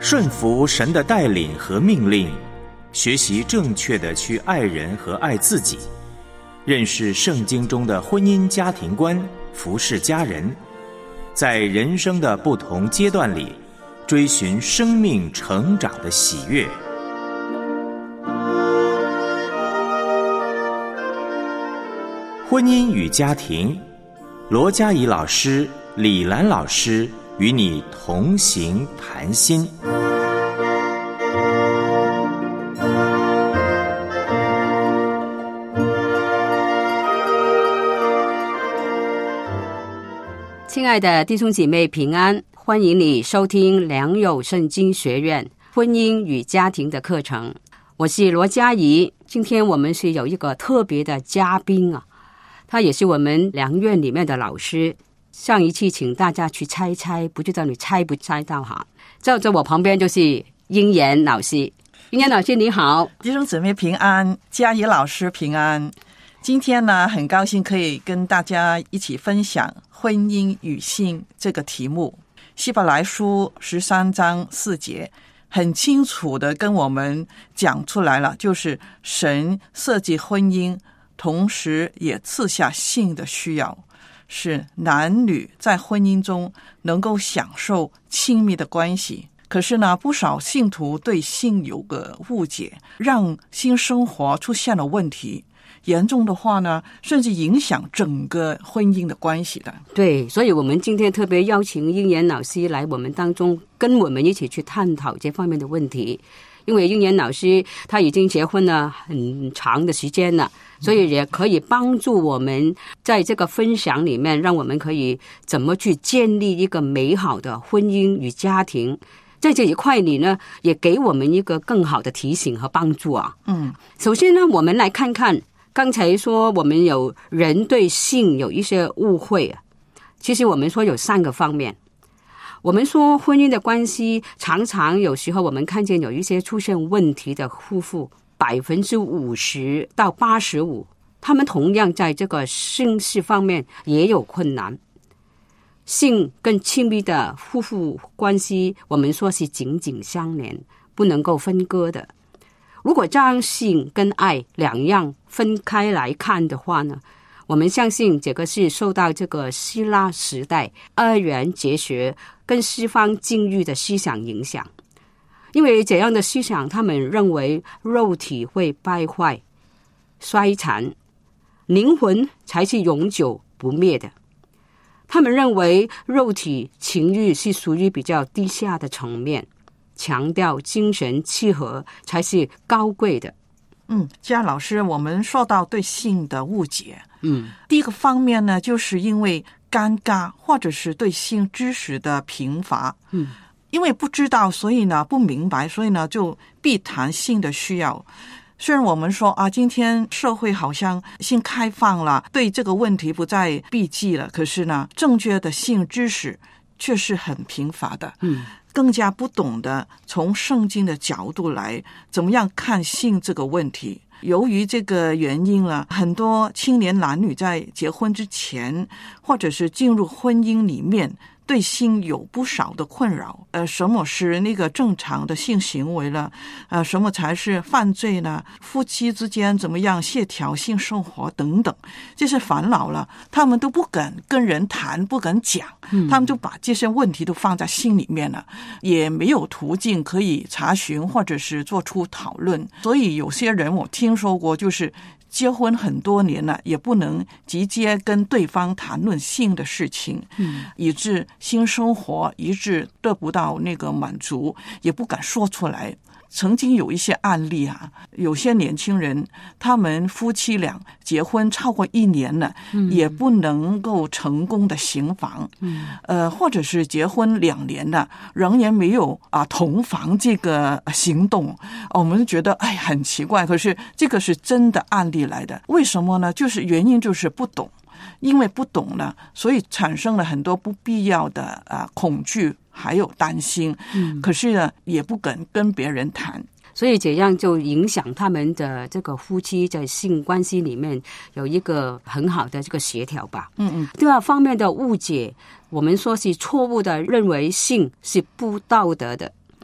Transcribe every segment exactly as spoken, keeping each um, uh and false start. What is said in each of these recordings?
顺服神的带领和命令，学习正确的去爱人和爱自己，认识圣经中的婚姻家庭观，服侍家人，在人生的不同阶段里追寻生命成长的喜悦。婚姻与家庭，罗嘉怡老师、李兰老师与你同行谈心。 亲爱的弟兄姐妹平安，欢迎你收听良友圣经学院婚姻与家庭的课程。我是罗嘉怡，今天我们是有一个特别的嘉宾啊，他也是我们良院里面的老师。上一期请大家去猜猜，不知道你猜不猜到哈？坐在我旁边就是英妍老师。英妍老师你好。 弟兄姊妹平安，嘉怡老师平安。今天呢，很高兴可以跟大家一起分享婚姻与性这个题目。希伯来书十三章四节很清楚的跟我们讲出来了，就是神设计婚姻，同时也赐下性的需要，是男女在婚姻中能够享受亲密的关系。可是呢，不少信徒对性有个误解，让性生活出现了问题，严重的话呢，甚至影响整个婚姻的关系的。 对，所以我们今天特别邀请英妍老师来我们当中，跟我们一起去探讨这方面的问题。因为英妍老师她已经结婚了很长的时间了，所以也可以帮助我们在这个分享里面，让我们可以怎么去建立一个美好的婚姻与家庭。在这一块里呢，也给我们一个更好的提醒和帮助啊。 嗯， 首先呢，我们来看看刚才说我们有人对性有一些误会啊，其实我们说有三个方面。我们说婚姻的关系，常常有时候我们看见有一些出现问题的夫妇，百分之五十到八十五，他们同样在这个性事方面也有困难。性跟亲密的夫妇关系，我们说是紧紧相连，不能够分割的。如果将性跟爱两样分开来看的话呢，我们相信这个是受到这个希腊时代二元哲学跟西方禁欲的思想影响。因为这样的思想，他们认为肉体会败坏衰残，灵魂才是永久不灭的。他们认为肉体情欲是属于比较低下的层面，强调精神契合才是高贵的。 嗯，嘉老师，我们说到对性的误解， 嗯， 第一个方面呢，就是因为尴尬或者是对性知识的贫乏， 嗯， 因为不知道，所以呢不明白，所以呢就避谈性的需要。虽然我们说啊，今天社会好像性开放了，对这个问题不再避忌了，可是呢，正确的性知识却是很贫乏的， 嗯， 更加不懂得从圣经的角度来怎么样看性这个问题。由于这个原因了，很多青年男女在结婚之前，或者是进入婚姻里面，对性有不少的困扰。呃，什么是那个正常的性行为了？呃，什么才是犯罪呢？夫妻之间怎么样协调性生活等等，这些烦恼了，他们都不敢跟人谈，不敢讲，他们就把这些问题都放在心里面了，也没有途径可以查询或者是做出讨论。所以有些人我听说过，就是结婚很多年了，也不能直接跟对方谈论性的事情，嗯，以致性生活一直得不到那个满足，也不敢说出来。曾经有一些案例啊，有些年轻人他们夫妻俩结婚超过一年了，嗯，也不能够成功的行房，嗯，呃，或者是结婚两年了，仍然没有啊同房这个行动，我们觉得哎很奇怪，可是这个是真的案例来的。为什么呢？就是原因就是不懂。因为不懂了，所以产生了很多不必要的啊恐惧，还有担心。嗯，可是呢，也不敢跟别人谈， 所以这样就影响他们的这个夫妻在性关系里面有一个很好的这个协调吧。 嗯嗯。 第二方面的误解，我们说是错误的认为性是不道德的。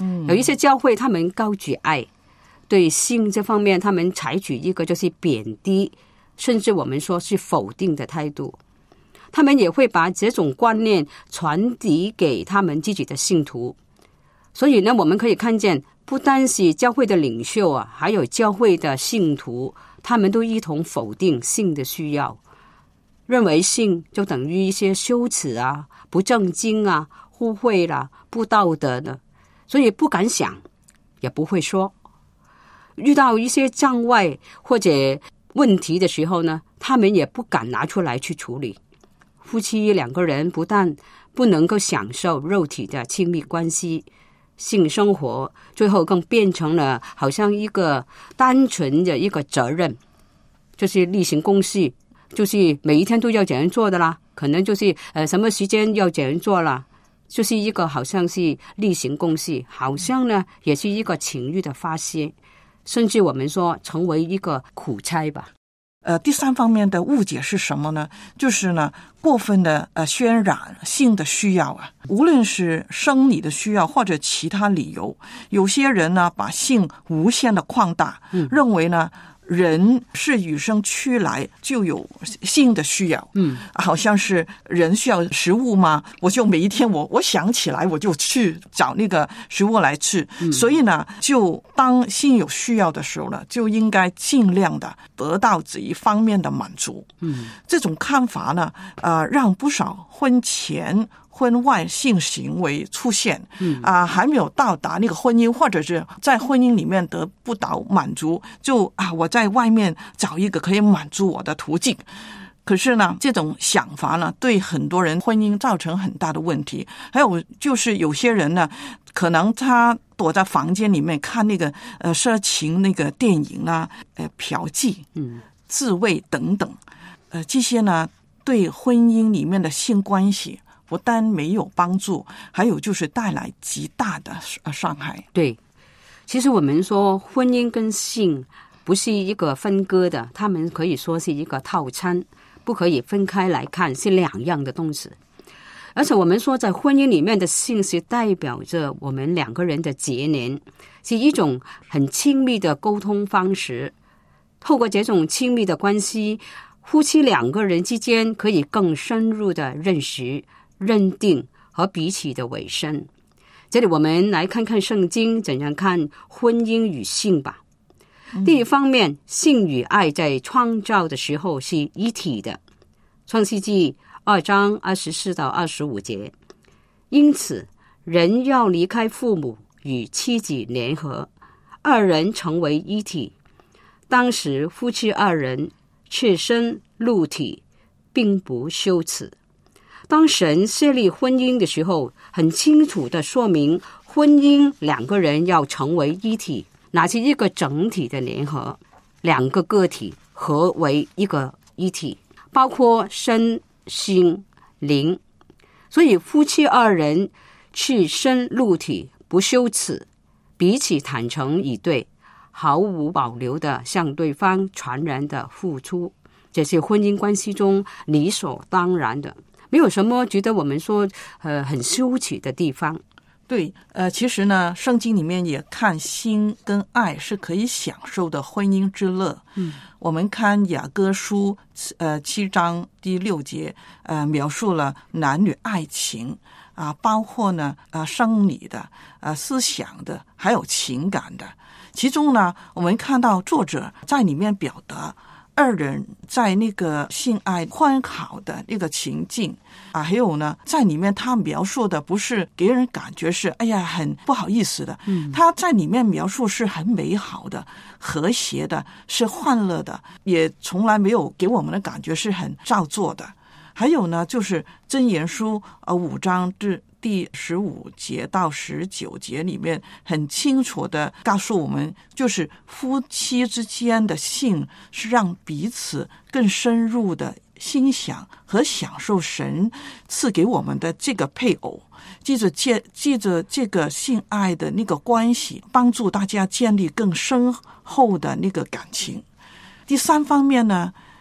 嗯，有一些教会他们高举爱，对性这方面他们采取一个就是贬低，甚至我们说是否定的态度。他们也会把这种观念传递给他们自己的信徒。所以呢，我们可以看见，不单是教会的领袖啊，还有教会的信徒，他们都一同否定性的需要，认为性就等于一些羞耻啊、不正经啊、污秽啦、不道德的，所以不敢想，也不会说。遇到一些障碍或者问题的时候呢，他们也不敢拿出来去处理。夫妻两个人不但不能够享受肉体的亲密关系，性生活最后更变成了好像一个单纯的一个责任，就是例行公事，就是每一天都要这样做的啦，可能就是呃什么时间要这样做啦，就是一个好像是例行公事，好像呢也是一个情欲的发泄，甚至我们说成为一个苦差吧。 呃，第三方面的误解是什么呢？就是呢，过分的呃渲染性的需要啊，无论是生理的需要或者其他理由，有些人呢把性无限的扩大，嗯，认为呢人是与生俱来就有性的需要，嗯，好像是人需要食物吗？我就每一天我我想起来我就去找那个食物来吃，嗯，所以呢，就当性有需要的时候呢，就应该尽量的得到这一方面的满足。嗯，这种看法呢，呃，让不少婚前婚外性行为出现，嗯啊、呃，还没有到达那个婚姻，或者是在婚姻里面得不到满足，就啊，我在外面找一个可以满足我的途径。可是呢，这种想法呢，对很多人婚姻造成很大的问题。还有就是有些人呢，可能他躲在房间里面看那个呃色情那个电影啊，呃嫖妓、嗯自慰等等，呃这些呢，对婚姻里面的性关系不但没有帮助，还有就是带来极大的伤害。 对，其实我们说婚姻跟性不是一个分割的，他们可以说是一个套餐，不可以分开来看，是两样的东西。而且我们说在婚姻里面的性是代表着我们两个人的结连，是一种很亲密的沟通方式。透过这种亲密的关系，夫妻两个人之间可以更深入的认识、认定和彼此的委身。这里我们来看看圣经怎样看婚姻与性吧。嗯、第一方面，性与爱在创造的时候是一体的。创世纪二章二十四到二十五节，因此人要离开父母，与妻子联合，二人成为一体。当时夫妻二人赤身露体，并不羞耻。当神设立婚姻的时候，很清楚地说明婚姻两个人要成为一体，那是一个整体的联合，两个个体合为一个一体，包括身心灵。所以夫妻二人赤身露体，不羞耻，彼此坦诚以对，毫无保留地向对方全然的付出，这是婚姻关系中理所当然的，没有什么觉得我们说呃很羞耻的地方。 对，呃，其实呢，圣经里面也看性跟爱是可以享受的婚姻之乐。嗯，我们看雅歌书，呃，七章第六节，呃，描述了男女爱情啊、呃，包括呢，啊、呃，生理的，啊、呃，思想的，还有情感的。其中呢，我们看到作者在里面表达二人在那个性爱欢好的那个情境啊，还有呢，在里面他描述的不是给人感觉是哎呀很不好意思的，嗯，他在里面描述是很美好的、和谐的，是欢乐的，也从来没有给我们的感觉是很造作的。还有呢，就是箴言书呃五章至第十五节到十九节里面很清楚的告诉我们，就是夫妻之间的性是让彼此更深入的欣赏和享受神赐给我们的这个配偶，记着借记着这个性爱的那个关系，帮助大家建立更深厚的那个感情。第三方面呢，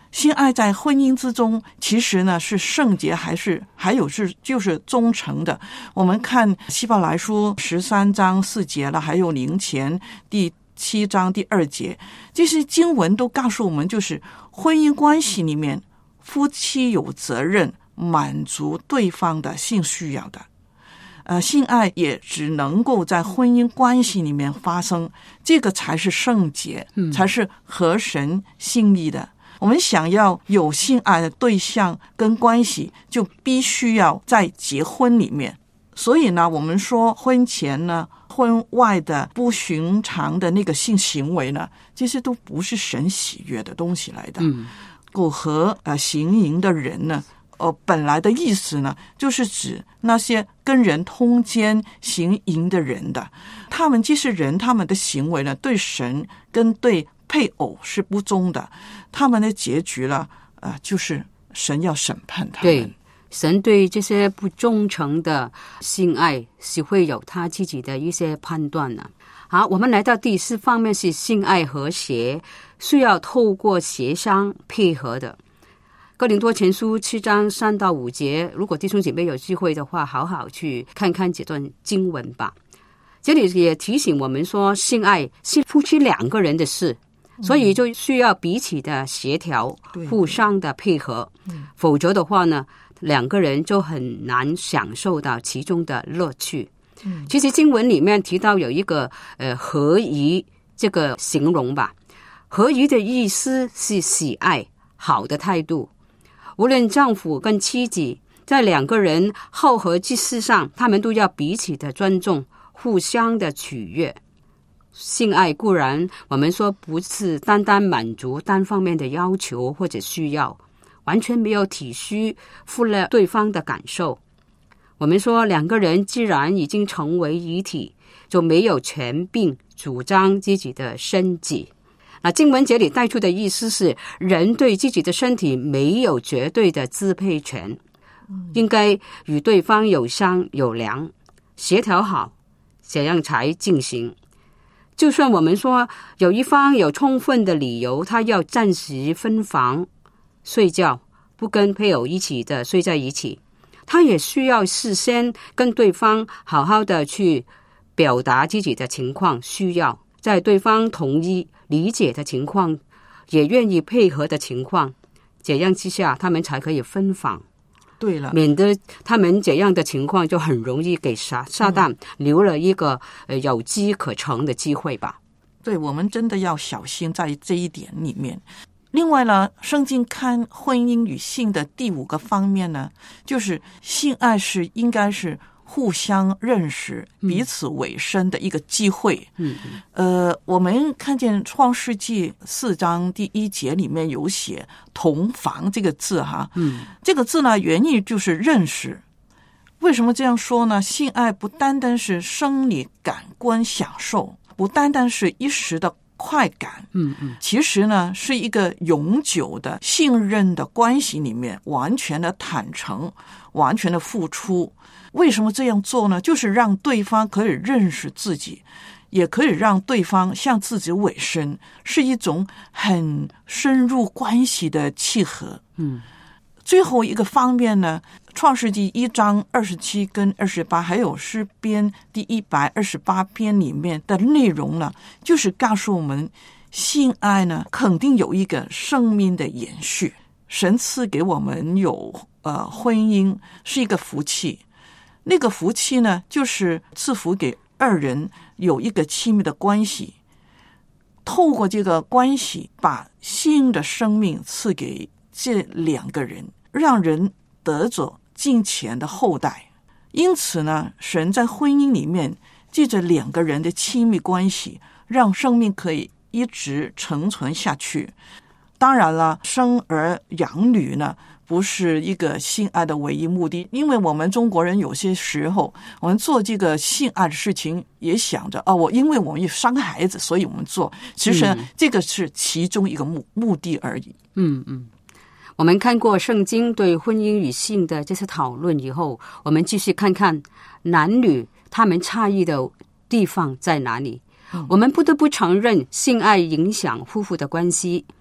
性爱在婚姻之中其实呢是圣洁，还是还有是就是忠诚的。我们看希伯来书十三章四节了，还有林前第七章第二节，这些经文都告诉我们，就是婚姻关系里面夫妻有责任满足对方的性需要的。呃，性爱也只能够在婚姻关系里面发生，这个才是圣洁，嗯、才是合神心意的。我们想要有性爱的对象跟关系，就必须要在结婚里面。所以呢，我们说婚前呢、婚外的不寻常的那个性行为呢，这些都不是神喜悦的东西来的。嗯，苟合呃行淫的人呢，呃，本来的意思呢，就是指那些跟人通奸行淫的人的，他们既是人，他们的行为呢，对神跟对配偶是不忠的，他们的结局呢，呃，就是神要审判他们。 对，神对这些不忠诚的性爱是会有他自己的一些判断呢、啊。好，我们来到第四方面是性爱和谐，需要透过协商配合的。哥林多前书七章三到五节，如果弟兄姐妹有机会的话，好好去看看这段经文吧。这里也提醒我们说，性爱是夫妻两个人的事，所以就需要彼此的协调，互相的配合，否则的话呢，两个人就很难享受到其中的乐趣。其实经文里面提到有一个呃合宜这个形容吧，合宜的意思是喜爱、好的态度。无论丈夫跟妻子在两个人好合之事上，他们都要彼此的尊重，互相的取悦。性爱固然我们说不是单单满足单方面的要求或者需要，完全没有体恤忽略对方的感受。我们说两个人既然已经成为一体，就没有权柄主张自己的身体。那经文这里带出的意思是，人对自己的身体没有绝对的支配权，应该与对方有商有量，协调好，这样才进行。就算我们说有一方有充分的理由，他要暂时分房睡觉，不跟配偶一起的睡在一起，他也需要事先跟对方好好的去表达自己的情况需要，在对方同意理解的情况，也愿意配合的情况，这样之下他们才可以分房。 对了， 免得他们这样的情况就很容易给撒撒旦留了一个、呃、有机可乘的机会吧。 对，我们真的要小心在这一点里面。另外呢，圣经看婚姻与性的第五个方面呢，就是性爱是应该是互相认识、彼此委身的一个机会。嗯，呃，我们看见创世纪四章第一节里面有写同房这个字哈，嗯，这个字呢原意就是认识。为什么这样说呢？性爱不单单是生理感官享受，不单单是一时的快感，嗯嗯，其实呢是一个永久的信任的关系里面，完全的坦诚，完全的付出。为什么这样做呢？就是让对方可以认识自己，也可以让对方向自己委身，是一种很深入关系的契合。嗯，最后一个方面呢，创世纪一章二十七跟二十八，还有诗篇第一百二十八篇里面的内容呢，就是告诉我们，性爱呢肯定有一个生命的延续。神赐给我们有呃婚姻是一个福气。那个福气呢，就是赐福给二人有一个亲密的关系，透过这个关系，把新的生命赐给这两个人，让人得着敬虔的后代。因此呢，神在婚姻里面借着两个人的亲密关系，让生命可以一直承存下去。当然了，生儿养女呢不是一个性爱的唯一目的，因为我们中国人有些时候我们做这个性爱的事情也想着哦，我因为我们要生孩子所以我们做，其实、嗯、这个是其中一个目目的而已。 嗯嗯，我们看过圣经对婚姻与性的这些讨论以后，我们继续看看男女他们差异的地方在哪里。嗯、我们不得不承认性爱影响夫妇的关系，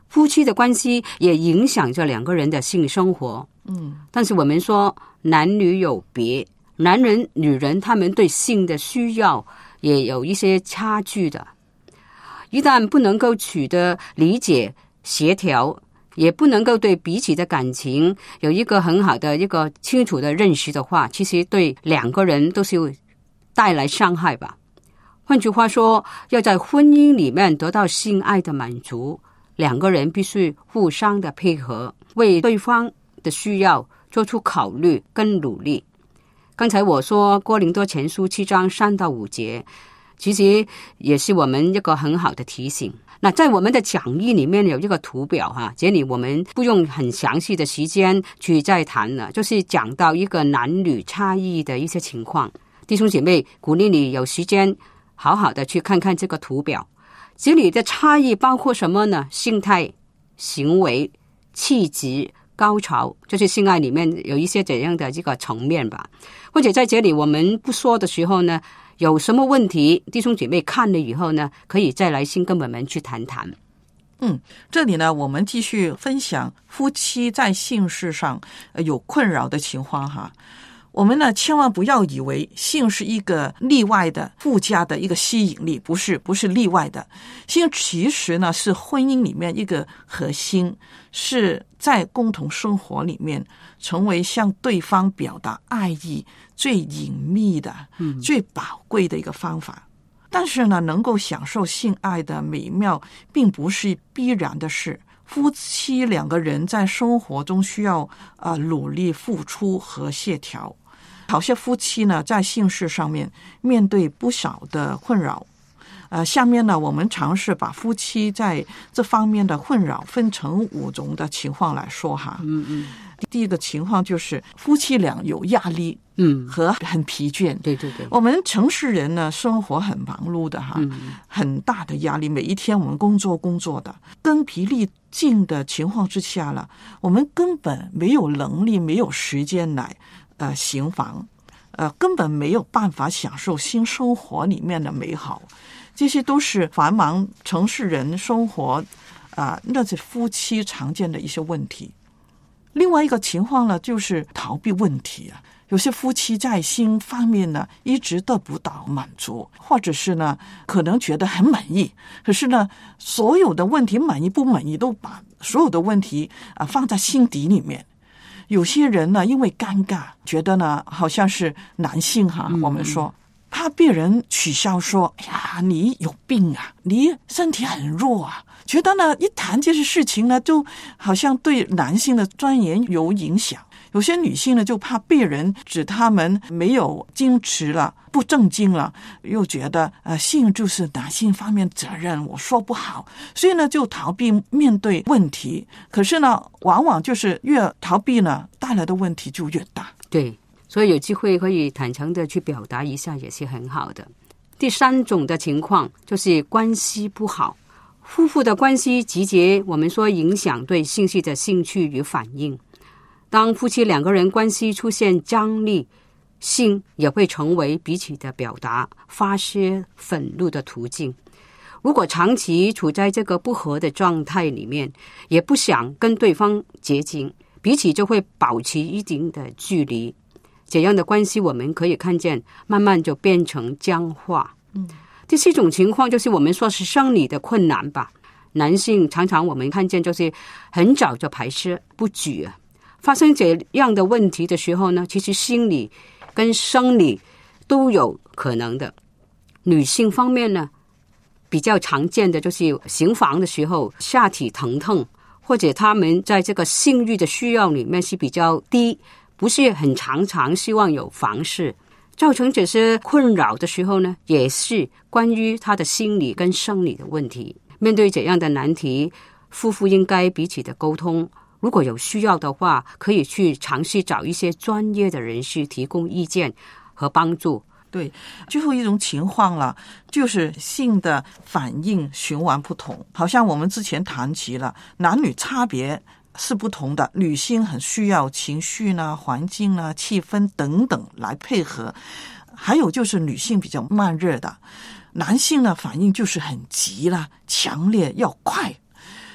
夫妻的关系也影响着两个人的性生活。 嗯， 但是我们说男女有别，男人女人他们对性的需要也有一些差距的，一旦不能够取得理解协调，也不能够对彼此的感情有一个很好的一个清楚的认识的话，其实对两个人都是带来伤害吧。换句话说，要在婚姻里面得到性爱的满足，两个人必须互相的配合，为对方的需要做出考虑跟努力。刚才我说哥林多前书七章三到五节，其实也是我们一个很好的提醒。那在我们的讲义里面有一个图表哈，这里我们不用很详细的时间去再谈了，就是讲到一个男女差异的一些情况。弟兄姐妹，鼓励你有时间好好的去看看这个图表。这里的差异包括什么呢？性态、行为、气质、高潮，就是性爱里面有一些怎样的这个层面吧。或者在这里我们不说的时候呢，有什么问题弟兄姐妹看了以后呢，可以再来信跟我们去谈谈。 嗯，这里呢，我们继续分享夫妻在性事上有困扰的情况哈。我们呢，千万不要以为性是一个例外的附加的一个吸引力，不是，不是例外的。性其实呢，是婚姻里面一个核心，是在共同生活里面成为向对方表达爱意最隐秘的、嗯、最宝贵的一个方法。但是呢，能够享受性爱的美妙，并不是必然的事。夫妻两个人在生活中需要啊、呃、努力付出和协调。好些夫妻呢，在性事上面面对不少的困扰。呃，下面呢，我们尝试把夫妻在这方面的困扰分成五种的情况来说哈。 嗯嗯。 第一个情况就是夫妻俩有压力， 嗯， 和很疲倦。 对对对。 我们城市人呢，生活很忙碌的哈， 嗯， 很大的压力，每一天我们工作工作的，筋疲力尽的情况之下了，我们根本没有能力，没有时间来呃行房，呃，根本没有办法享受新生活里面的美好。这些都是繁忙城市人生活啊、呃，那是夫妻常见的一些问题。另外一个情况呢，就是逃避问题啊。有些夫妻在性方面呢，一直得不到满足，或者是呢，可能觉得很满意，可是呢，所有的问题满意不满意，都把所有的问题啊放在心底里面。有些人呢，因为尴尬，觉得呢，好像是男性哈， 嗯、 我们说怕被人取笑说，哎呀，你有病啊，你身体很弱啊。觉得呢，一谈这些事情呢，就好像对男性的尊严有影响。有些女性呢，就怕被人指他们没有矜持了，不正经了，又觉得呃，性就是男性方面责任，我说不好，所以呢，就逃避面对问题。可是呢，往往就是越逃避呢，带来的问题就越大。 对，所以有机会可以坦诚的去表达一下，也是很好的。第三种的情况就是关系不好。夫妇的关系直接我们说影响对性事的兴趣与反应。当夫妻两个人关系出现张力，性也会成为彼此的表达、发泄愤怒的途径。如果长期处在这个不和的状态里面，也不想跟对方接近，彼此就会保持一定的距离。这样的关系我们可以看见，慢慢就变成僵化。 嗯。 第四种情况就是我们说是生理的困难吧。男性常常我们看见就是很早就排泄不举啊。发生这样的问题的时候呢，其实心理跟生理都有可能的。女性方面呢，比较常见的就是行房的时候下体疼痛，或者他们在这个性欲的需要里面是比较低，不是很常常希望有房事。造成这些困扰的时候呢，也是关于他的心理跟生理的问题。面对这样的难题，夫妇应该彼此的沟通，如果有需要的话，可以去尝试找一些专业的人士提供意见和帮助。 对，最后一种情况了，就是性的反应循环不同。好像我们之前谈及了，男女差别是不同的，女性很需要情绪呢、环境呢、气氛等等来配合。还有就是女性比较慢热的，男性呢反应就是很急啦、强烈、要快。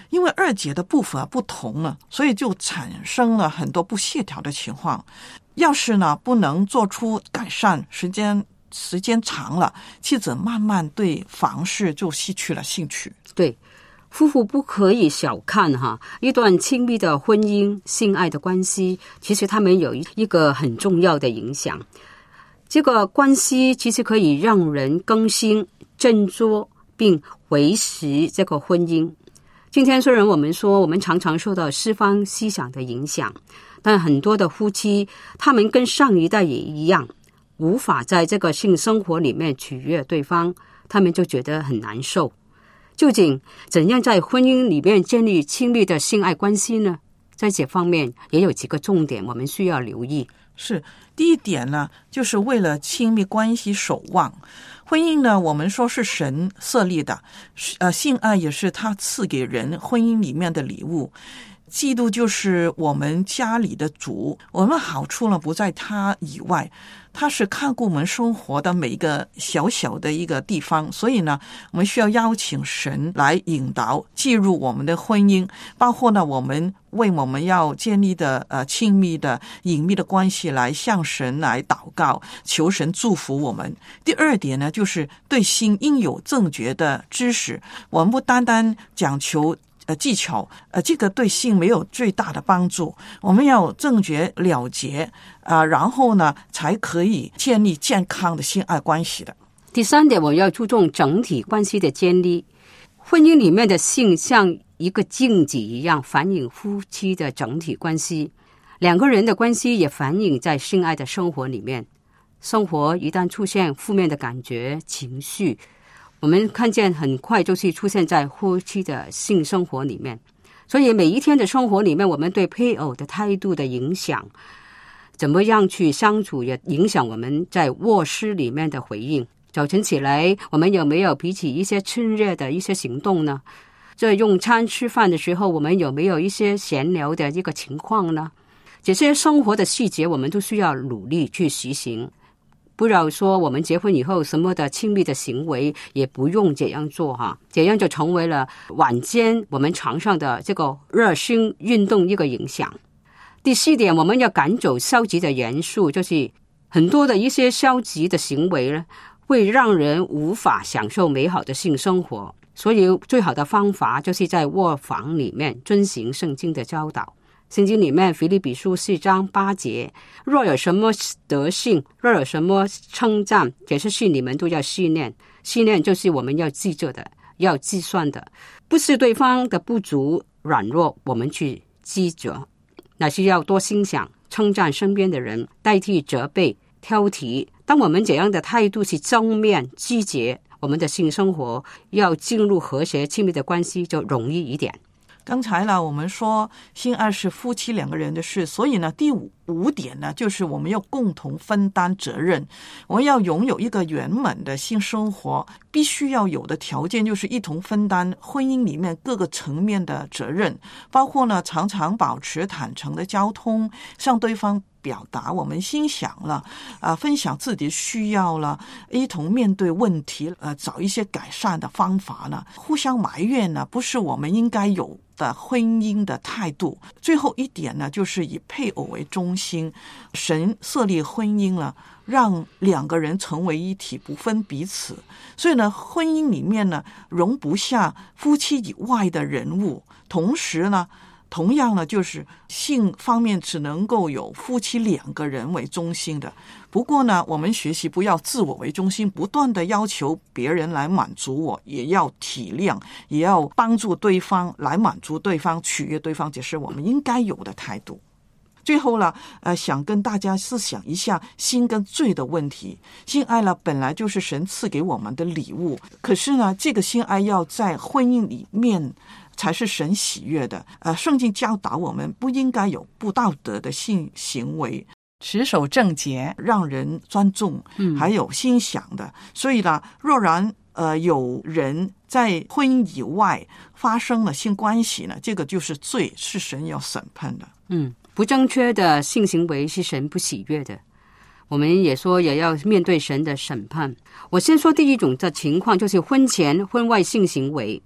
因为二节的部分不同了，所以就产生了很多不协调的情况。要是呢不能做出改善，时间时间长了，妻子慢慢对房事就失去了兴趣。 对，夫妇不可以小看哈一段亲密的婚姻、性爱的关系，其实他们有一个很重要的影响。这个关系其实可以让人更新、振作并维持这个婚姻。今天虽然我们说我们常常受到西方思想的影响，但很多的夫妻他们跟上一代也一样，无法在这个性生活里面取悦对方，他们就觉得很难受。究竟怎样在婚姻里面建立亲密的性爱关系呢？在这方面也有几个重点我们需要留意。 是，第一点呢，就是为了亲密关系守望。婚姻呢，我们说是神设立的，呃，性爱也是他赐给人婚姻里面的礼物。基督就是我们家里的主，我们好处呢不在他以外，他是看顾我们生活的每一个小小的一个地方，所以呢我们需要邀请神来引导进入我们的婚姻，包括呢我们为我们要建立的呃亲密的隐秘的关系来向神来祷告，求神祝福我们。第二点呢，就是对性应有正确的知识，我们不单单讲求呃，技巧，呃，这个对性没有最大的帮助。我们要正确了结啊、呃，然后呢，才可以建立健康的性爱关系的。 第三点，我要注重整体关系的建立。婚姻里面的性像一个镜子一样，反映夫妻的整体关系。两个人的关系也反映在性爱的生活里面。生活一旦出现负面的感觉、情绪，我们看见很快就是出现在夫妻的性生活里面。所以每一天的生活里面，我们对配偶的态度的影响，怎么样去相处，也影响我们在卧室里面的回应。早晨起来，我们有没有彼此一些亲热的一些行动呢？在用餐吃饭的时候，我们有没有一些闲聊的一个情况呢？这些生活的细节我们都需要努力去实行。不要说我们结婚以后什么的亲密的行为也不用这样做哈，这样就成为了晚间我们床上的这个热心运动一个影响。第四点，我们要赶走消极的元素，就是很多的一些消极的行为呢，会让人无法享受美好的性生活。所以最好的方法就是在卧房里面遵行圣经的教导。圣经里面腓立比书四章八节，若有什么德性，若有什么称赞，这些事你们都要训练。训练就是我们要记着的，要计算的，不是对方的不足软弱我们去记着，那是要多欣赏称赞身边的人，代替责备挑剔。当我们这样的态度是正面积极，我们的性生活要进入和谐亲密的关系就容易一点。 刚才呢，我们说性爱是夫妻两个人的事，所以呢，第五五点呢，就是我们要共同分担责任。我们要拥有一个圆满的性生活，必须要有的条件就是一同分担婚姻里面各个层面的责任，包括呢，常常保持坦诚的交通，向对方表达我们心想了，啊、呃，分享自己的需要了，一同面对问题，呃，找一些改善的方法呢。互相埋怨呢，不是我们应该有的婚姻的态度。最后一点呢，就是以配偶为中心。神设立婚姻了，让两个人成为一体，不分彼此。所以呢，婚姻里面呢，容不下夫妻以外的人物。同时呢，同样呢，就是性方面只能够有夫妻两个人为中心的。不过呢，我们学习不要自我为中心，不断的要求别人来满足我，也要体谅，也要帮助对方来满足对方，取悦对方，这是我们应该有的态度。最后呢，呃，想跟大家思想一下性跟罪的问题。性爱呢，本来就是神赐给我们的礼物，可是呢，这个性爱要在婚姻里面才是神喜悦的。呃，圣经教导我们不应该有不道德的性行为，持守正洁，让人尊重，还有欣赏的。嗯、所以呢，若然呃有人在婚姻以外发生了性关系呢，这个就是罪，是神要审判的。 嗯，不正确的性行为是神不喜悦的。我们也说也要面对神的审判。我先说第一种的情况，就是婚前婚外性行为。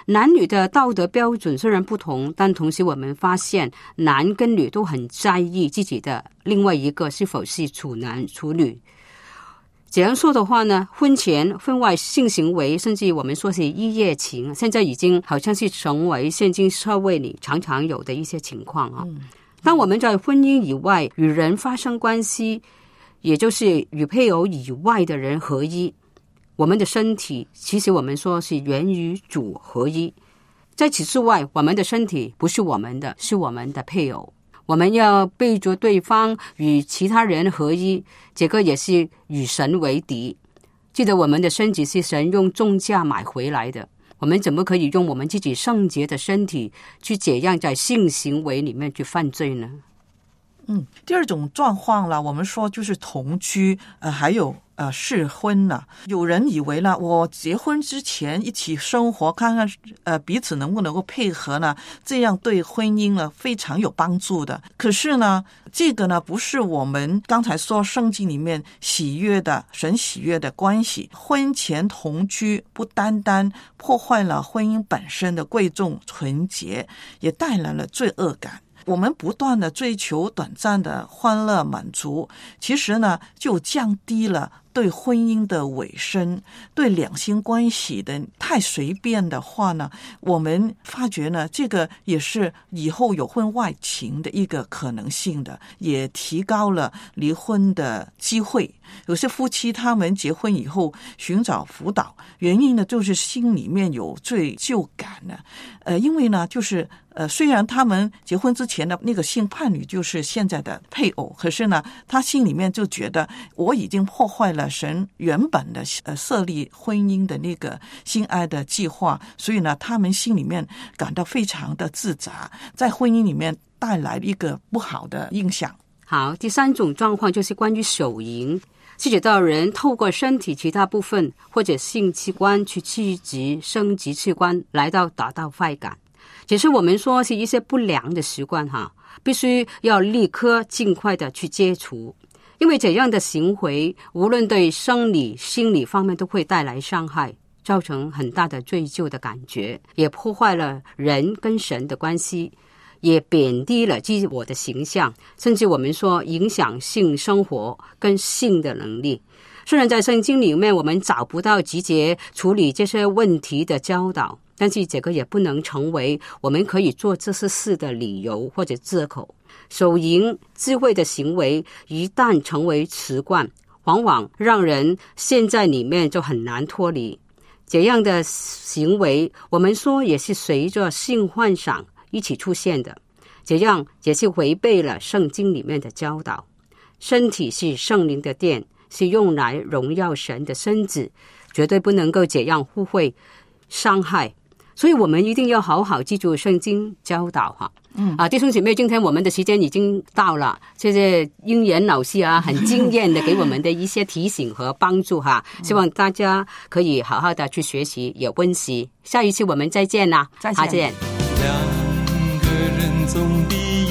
男女的道德标准虽然不同，但同时我们发现男跟女都很在意自己的另外一个是否是处男处女。这样说的话呢，婚前婚外性行为，甚至我们说是一夜情，现在已经好像是成为现今社会里常常有的一些情况啊。嗯、当我们在婚姻以外与人发生关系，也就是与配偶以外的人合一，我们的身体其实我们说是源于主合一。在此之外，我们的身体不是我们的，是我们的配偶。我们要背着对方与其他人合一，这个也是与神为敌。记得我们的身体是神用重价买回来的，我们怎么可以用我们自己圣洁的身体去这样在性行为里面去犯罪呢？ 嗯，第二种状况了，我们说就是同居，呃，还有呃试婚了。有人以为呢，我结婚之前一起生活，看看呃彼此能不能够配合呢，这样对婚姻呢非常有帮助的。可是呢，这个呢不是我们刚才说圣经里面喜悦的神喜悦的关系。婚前同居不单单破坏了婚姻本身的贵重纯洁，也带来了罪恶感。我们不断的追求短暂的欢乐满足，其实呢就降低了对婚姻的尾声，对两性关系的太随便的话呢，我们发觉呢这个也是以后有婚外情的一个可能性的，也提高了离婚的机会。有些夫妻他们结婚以后寻找辅导，原因呢就是心里面有罪疚感呢。呃，因为呢就是呃虽然他们结婚之前的那个性伴侣就是现在的配偶，可是呢他心里面就觉得我已经破坏了神原本的呃设立婚姻的那个心爱的计划，所以呢他们心里面感到非常的自责，在婚姻里面带来一个不好的影响。 好，第三种状况就是关于手淫，是指到人透过身体其他部分或者性器官去刺激生殖器官来到达到快感。只是我们说是一些不良的习惯哈，必须要立刻尽快的去戒除，因为这样的行为无论对生理心理方面都会带来伤害，造成很大的罪疚的感觉，也破坏了人跟神的关系，也贬低了自我的形象，甚至我们说影响性生活跟性的能力。虽然在圣经里面我们找不到直接处理这些问题的教导，但是这个也不能成为我们可以做这些事的理由或者借口。手淫智慧的行为一旦成为习惯，往往让人陷在里面就很难脱离。这样的行为我们说也是随着性幻想一起出现的，这样也是违背了圣经里面的教导。身体是圣灵的殿，是用来荣耀神的身子，绝对不能够这样互惠伤害。所以我们一定要好好记住圣经教导哈。嗯啊，弟兄姐妹，今天我们的时间已经到了，谢谢英妍老师啊，很惊艳的给我们的一些提醒和帮助哈。希望大家可以好好的去学习，也温习。下一次我们再见啦， 再见。 再见。 两个人总比